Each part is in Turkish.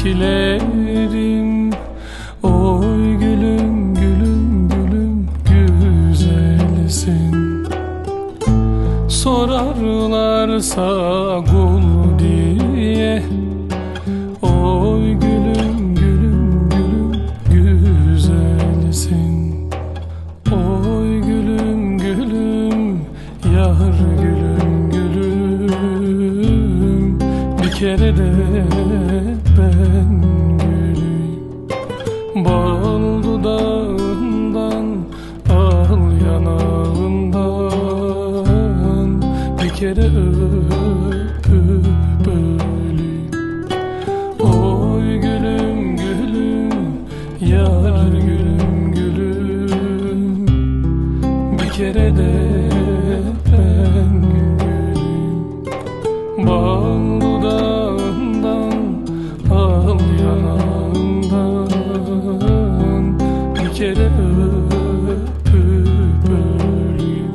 beklerim. Oy gülüm gülüm gülüm güzelsin. Sorarlarsa kul diye, oy gülüm gülüm gülüm güzelsin. Oy gülüm gülüm yar gülüm gülüm, bir kere de ben güleyim. Bal dudağından, al yanağından, bir kere öpüp öleyim. Oy gülüm gülüm yar gülüm gülüm, bir kere de ben güleyim. Bal dudağından, al yanağından, bir kere öpüp öleyim.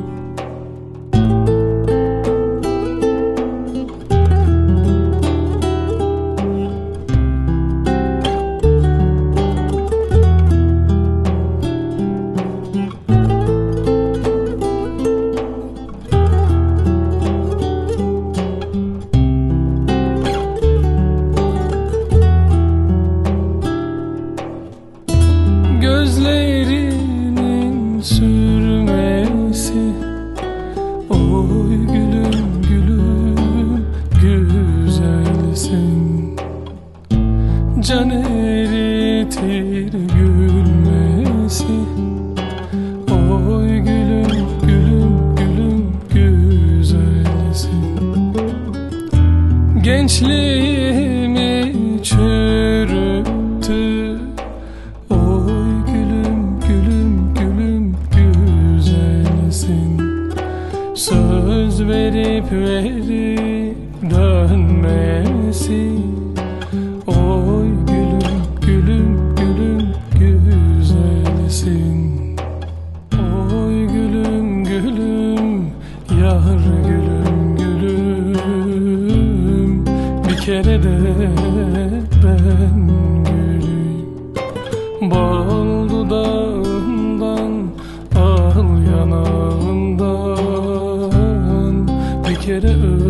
Gözlerinin sürmesi, oy gülüm gülüm güzelsin. Can eritir gülmesi, oy gülüm gülüm gülüm güzelsin. Gençliğimi çürüttü, oy gülüm gülüm gülüm güzelsin. Söz verip verip dönmesi, oy gülüm gülüm gülüm güzelsin. Oy gülüm gülüm yar gülüm gülüm, bir kere de ben güleyim. Bal dudağından, al yanağından, bir kere